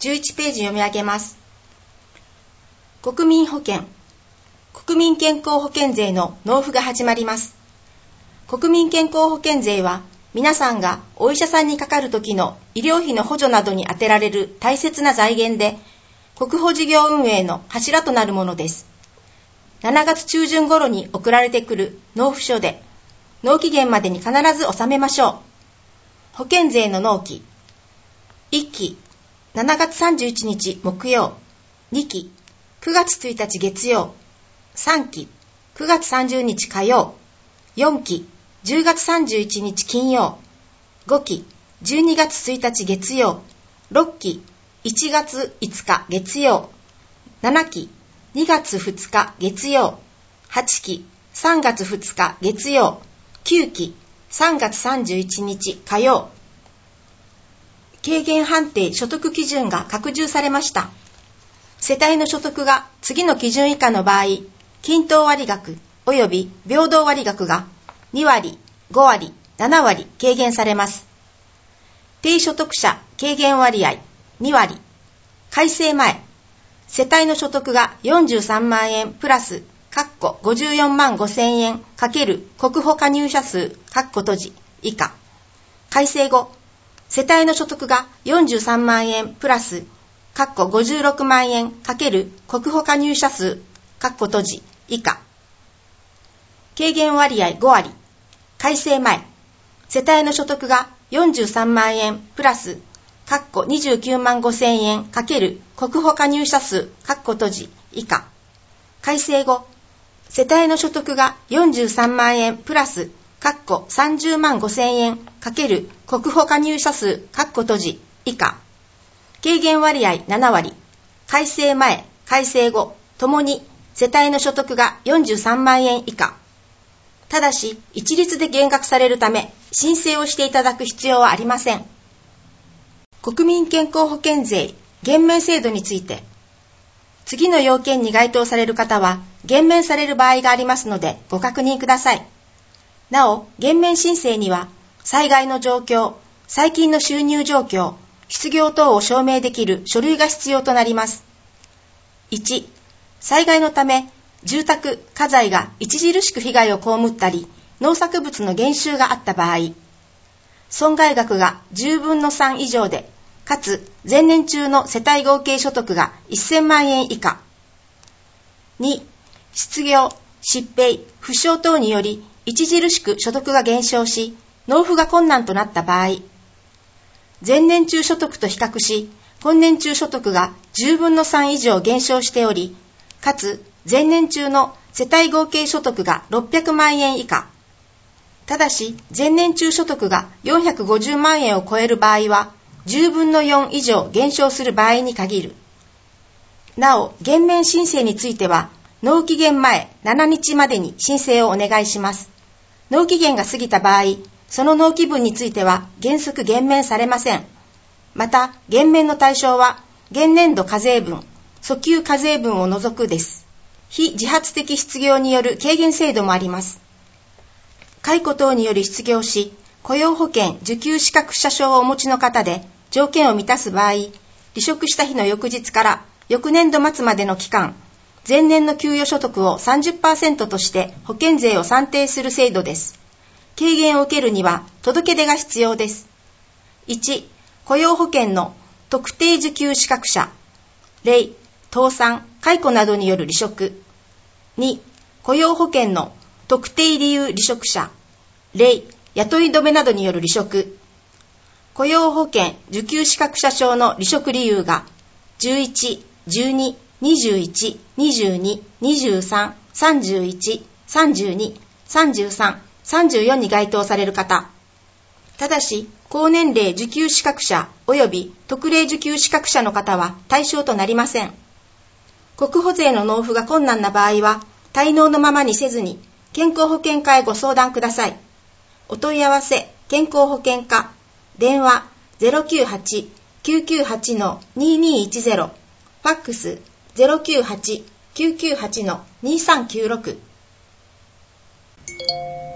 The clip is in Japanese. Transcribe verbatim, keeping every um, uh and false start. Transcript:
じゅういちページ読み上げます。国民保険、国民健康保険税の納付が始まります。国民健康保険税は、皆さんがお医者さんにかかる時の医療費の補助などに充てられる大切な財源で、国保事業運営の柱となるものです。しちがつ中旬頃に送られてくる納付書で、納期限までに必ず納めましょう。保険税の納期。いっき、しちがつさんじゅういちにち木曜。にき、くがつついたち月曜。さんき、くがつさんじゅうにち火曜。よんき、じゅうがつさんじゅういちにち金曜。ごき、じゅうにがつついたち月曜。ろっき、いちがついつか月曜。ななき、にがつふつか月曜。はちき、さんがつふつか月曜。きゅうき、さんがつさんじゅういちにち火曜。軽減判定所得基準が拡充されました。世帯の所得が次の基準以下の場合、均等割額及び平等割額がにわり、ごわり、ななわり軽減されます。低所得者軽減割合にわり。改正前、世帯の所得がよんじゅうさんまんえんプラスごじゅうよんまんごせんえん×国保加入者数以下。改正後、世帯の所得がよんじゅうさんまんえんプラスごじゅうろくまんえん×国保加入者数以下。軽減割合ごわり。改正前、世帯の所得がよんじゅうさんまんえんプラスにじゅうきゅうまんごせんえん×国保加入者数以下。改正後、世帯の所得がよんじゅうさんまんえんプラスさんじゅうまんごせんえん×国保加入者数以下。軽減割合ななわり。改正前、改正後、ともに世帯の所得がよんじゅうさんまんえん以下。ただし、一律で減額されるため、申請をしていただく必要はありません。国民健康保険税減免制度について、次の要件に該当される方は減免される場合がありますのでご確認ください。なお、減免申請には、災害の状況、最近の収入状況、失業等を証明できる書類が必要となります。いち、災害のため、住宅、家財が著しく被害を被ったり、農作物の減収があった場合、損害額がじゅうぶんのさん以上で、かつ前年中の世帯合計所得がせんまんえん以下。に、失業、疾病、負傷等により著しく所得が減少し、納付が困難となった場合、前年中所得と比較し、今年中所得がじゅうぶんのさん以上減少しており、かつ前年中の世帯合計所得がろっぴゃくまんえん以下。ただし、前年中所得がよんひゃくごじゅうまんえんを超える場合は、じゅうぶんのよん以上減少する場合に限る。なお、減免申請については、納期限前しちにちまでに申請をお願いします。納期限が過ぎた場合、その納期分については原則減免されません。また、減免の対象は、現年度課税分、訴求課税分を除くです。非自発的失業による軽減制度もあります。解雇等により失業し、雇用保険受給資格者証をお持ちの方で、条件を満たす場合、離職した日の翌日から翌年度末までの期間、前年の給与所得を さんじゅっパーセント として保険税を算定する制度です。軽減を受けるには届け出が必要です。いち、雇用保険の特定受給資格者、例、倒産、解雇などによる離職。に、雇用保険の特定理由離職者、例、雇い止めなどによる離職。雇用保険受給資格者証の離職理由がじゅういち、じゅうに、にじゅういち、にじゅうに、にじゅうさん、さんじゅういち、さんじゅうに、さんじゅうさん、さんじゅうよんに該当される方。ただし、高年齢受給資格者及び特例受給資格者の方は対象となりません。国保税の納付が困難な場合は、滞納のままにせずに、健康保険課へご相談ください。お問い合わせ、健康保険課、電話 ゼロきゅうはち きゅうきゅうはち ににいちゼロ、ファックス ゼロきゅうはち きゅうきゅうはち にさんきゅうろく。